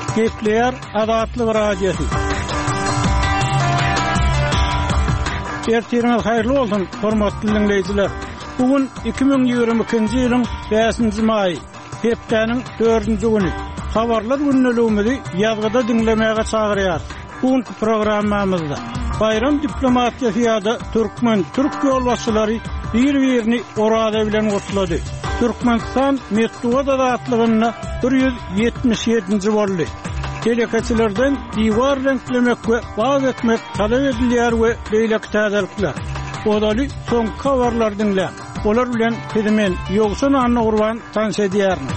Gepleyer Azatlyk Radiosu. Ertiriniz hayırlı olsun, hormatly dinleyijiler. Bugün 2022-nji ýylyň 5-nji maý, hepdeniň 4-nji güni. Habarlar günnäligimizi ýazgyda dinlemäge çagyrýar. Bugünkü programmamyzda bayram diplomatiýasy ýa-da türk ýolbaşçylary bir-birini orada bilen gotulady. Türkmenistan Metduwa adatlygyna 177-nji boldy. Telekaçylardan diwar renklemek we baz etmek talap edilýär we beýleki täzelikler. Odaly soňky habarlar dinle. Olar bilen Pedmen ýogsun anna gurban tanş edýärmi?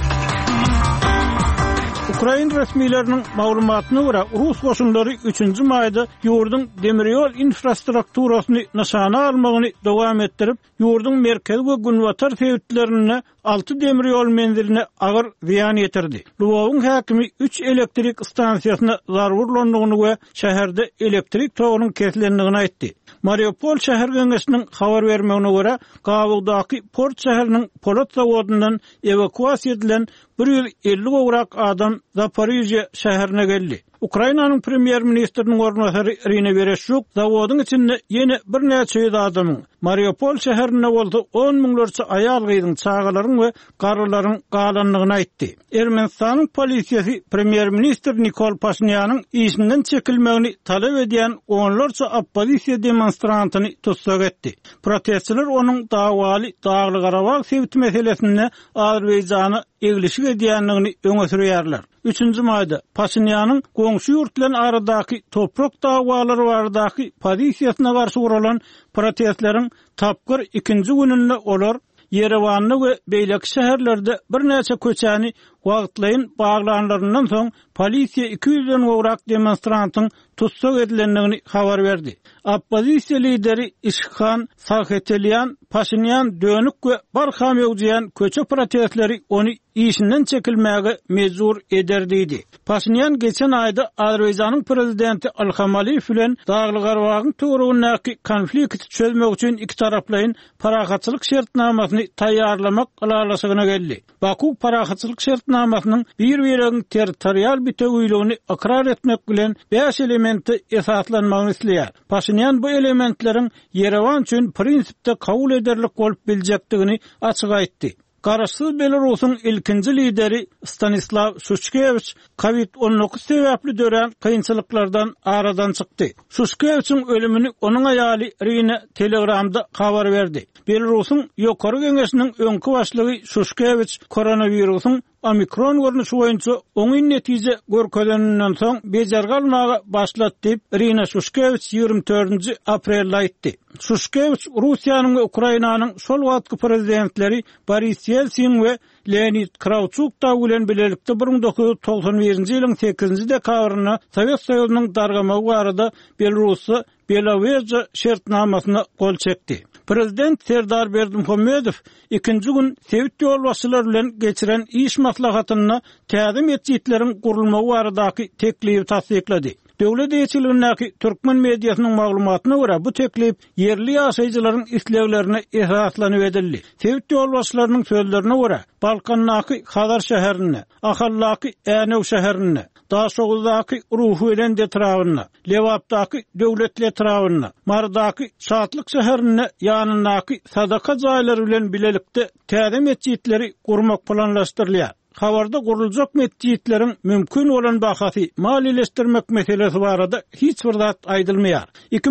Ukraina resmilerinin maglumatyna görä Rus goşunlary 3-nji maýda ýurdun demiryol infrastrukturasyny nişana almagyny dowam etdirip, ýurdun merkezi we günwatar sebitlerine 6 demiryol menziline agyr ziýan ýetirdi. Lwowyň häkimi 3 elektrik stansiýasyna zarurlandygyny we şäherde elektrik togynyň kesilendigini aýtdy. Mariupol şäher geňeşiniň habar bermegine görä, Gabugdaky port şäheriniň polat zawodundan evakuasiýa edilen 150 gowrak adam Zaporizhye şäherine geldi. Ukrainanyň premier ministriniň ornatary Irina Vereshchuk zawodyň içinde ýene bir näçe ýüz adamyň Mariupol şäherine boldy 10 miňlerçe aýal gyýdyň çağalaryň we garrylaryň galanlygyny aýtdy. Ermenistanyň polisiýasy premier ministr Nikol Pashinyanyň işinden çekilmegini talap edýän onlarça oppozisiýa demonstrantyny tutsak etdi. Protestçiler onuň dawaly Dagly Garabag sebit meselesinde Azerbaýjany egilişik edýänligini öňe sürýärler. 3-nji maýda Pashinyanyň goňşy ýurtlaryň aradaky toprak dawalary baradaky pozisiýasyna garşy guralan protestleriň tapgyr 2-nji gününde olar Yerewanyny we beýleki şäherlerde bir näçe köçäni wagtlaýyn baglanlaryndan soň polisiýa 200-den gowrak demonstrantyň tutsak edilendigini habar berdi. Oppozisiýa lideri Ishkhan Saaketelian Pashinyan dönük we barham ýogjaýan köçe protestleri ony işinden çekilmäge mejbur ederdi. Pashinyan geçen aýda Azerbaýjanyň prezidenti Ilham Aliýew bilen Dagly Garabagyň töweregindäki konflikti çözmek üçin iki taraplaryň parahatçylyk şertnamasyny taýýarlamak galalaşygyna geldi. Baku parahatçylyk şertnamasynyň bir-biriniň territorial bütünlüğini ikrar etmek bilen 5 elementi esaslanmagyny isleýär. Pashinyan bu elementleriň Yerevan üçin prinsipde kabul ederlik bolup biljekdigini açyk aýtdy. Garaşsyz Belarusyň ilkinji lideri Stanislav Shushkevich COVID-19 sebäpli dören kynçylyklardan aradan çykdy. Shushkevichiň ölümini onuň aýaly Irina Telegramda habar berdi. Belarusyň ýokary geňeşiniň öňkü başlygy Shushkevich koronawirusyň Omikron görnüşi boýunça oňy netije görkezenden soň bejerge almagy başlatdy diýip Irina Shushkevich 24-nji aprelde aýtdy. Shushkevich Russiýanyň we Ukrainanyň şol wagtky prezidentleri Boris Yeltsin we Leonid Kravchuk bilen bilelikde 1991-nji ýylyň 8-nji dekabryna Sowet Soýuzynyň dargamagy barada Belarusy Belarus şertnamasyna gol çekdi. Prezident Serdar Berdimuhammedow 2-nji gün sebit ýolbaşçylar bilen geçiren iş maslahatyna täzim etjitleriň gurulmagy baradaky teklipi tasdiklady. Döwlet ýetirligindäki türkmen mediasynyň maglumatyna görä bu teklip yerli ýaşaýjylaryň isleglerine esaslanyp edildi. Sebit ýolbaşçylarynyň sözlerine görä Balkandaky Hazar şäherine, Ahallaky Änew şäherine, Daşoğuzdaky Ruhuylen detrawyna, Lewapdaky döwletli detrawyna, Mardaky Şatlyk şäherine ýanyndaky sadaka jaýlary bilen bilelikde täzim etjitleri gurmak planlaşdyrylýar. Habarda guruljak mescitleriň mümkin bolan bahasy malileşdirmek meselesi barada hiç bir zat aýdylmaýar.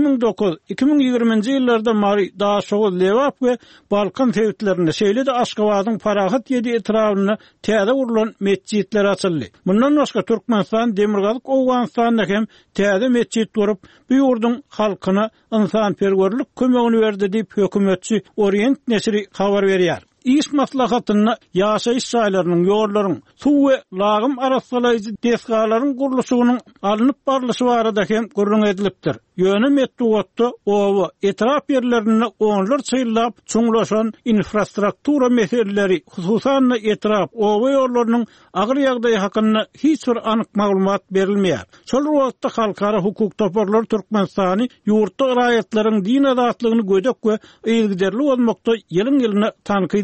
2009-2020-nji ýyllarda Mari Daşoğuz Lewap we Balkan sebitlerinde şeýle-de Aşgabatyň Parahat ýedi etrawyna täze gurulan mescitler açyldy. Mundan başga Türkmenistan Demirgazyk Owganystanda hem täze mescit gurup bu ýurdun halkyna ynsanperwerlik kömegini berdi diýip hökümetçi Orient nesri habar berýär. İş maslahatyna ýaşaýyş şaýlarynyň, ýollaryň, suw we lagym arasalaýjy desgalaryň gurulşygynyň alınıp barlyşy barada hem gurrun edilipdir. Ýöne Metduwatda owa etraf ýerlerini onlarça ýyllap çuňlaşan infrastruktura meseleleri, hususan etraf owa ýollarynyň agyr ýagdaýy hakynda hiç bir anyk maglumat berilmeýär. Şol wagtda halkara hukuk toparlar Türkmenistany ýurtda raýatlaryň din adatlygyny gödek we ýylgyderli bolmakda ýylyň ýylyna tanqid